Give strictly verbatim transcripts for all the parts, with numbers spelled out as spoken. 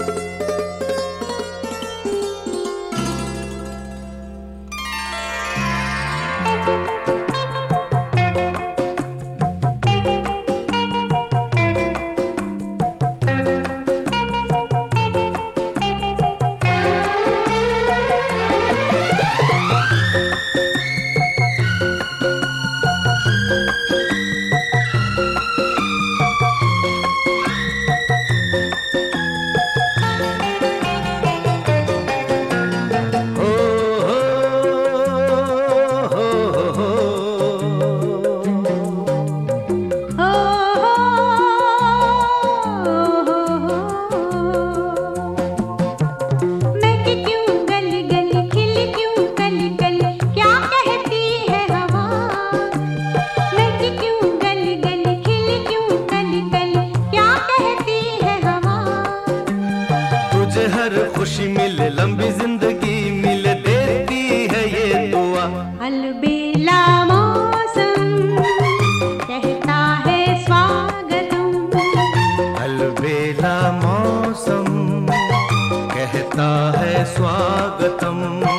खुशी मिले, लंबी जिंदगी मिले, देती है ये दुआ। अलबेला मौसम कहता है स्वागतम, अलबेला मौसम कहता है स्वागतम।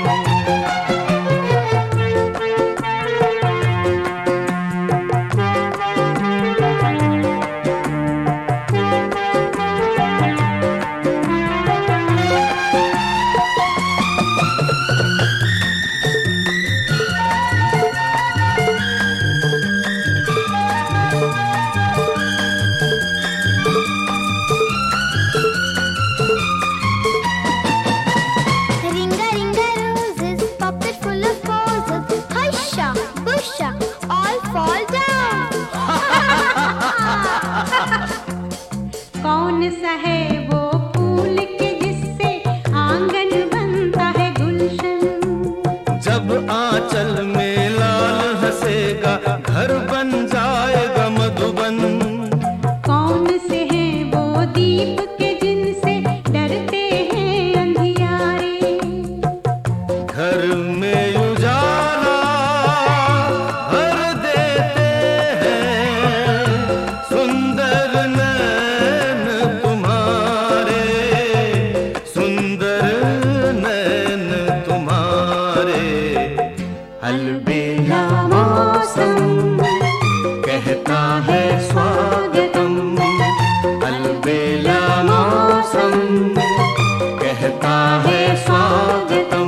कौन सा है वो फूल के जिससे आंगन बनता है गुलशन? जब आंचल में लाल हंसेगा घर बन जाएगा मधुबन। कौन से हैं वो दीप के जिनसे डरते हैं अंधियारे? घर में उजाला भर देते हैं सुंदर नैन तुम्हारे, सुंदर नैन तुम्हारे। अलबेला मौसम कहता है स्वागतम, अलबेला मौसम कहता है स्वागतम।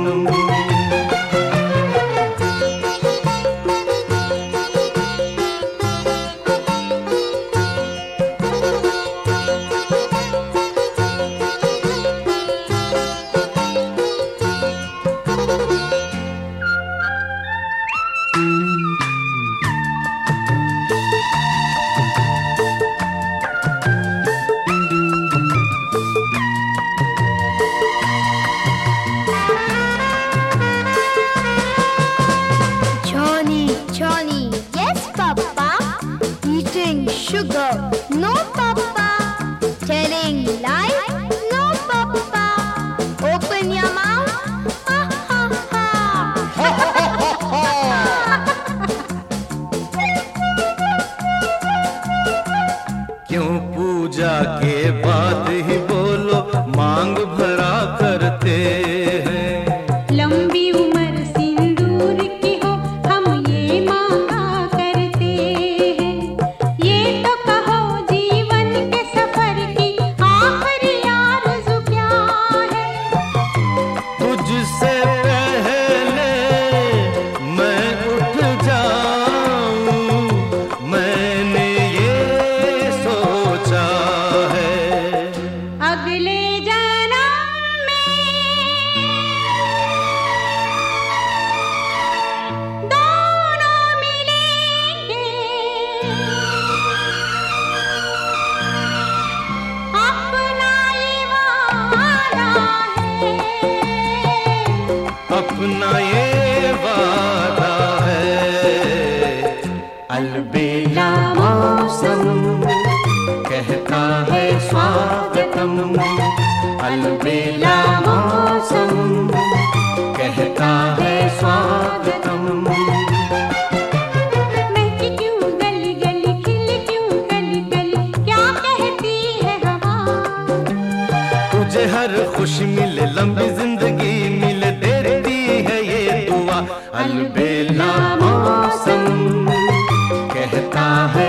Sugar, no papa. Telling lies, no papa. Open your mouth, ha ha ha. क्यों पूजा के बाद ही बोलो मांग भरा करते हैं? लंबी उम्र सिंदूर की हो हम ये मांगा करते हैं। ये तो कहो जीवन के सफर की आखिरी आरज़ू क्या है? तुझसे पहले मैं उठ जाऊं, मैंने ये सोचा है। अगले जन्म में दोनों मिलेंगे, अपना ये वादा है, अपना ये वादा है। अलबेला मौसम कहता है स्वागतम, अलबेला मौसम कहता है स्वागतम। महकी क्यों गली गली, खिली क्यों गली गली, क्या कहती है हवा? तुझे तुझे हर खुशी मिले, लंबी जिंदगी मिले, देती है ये दुआ। अलबेला मौसम कहता है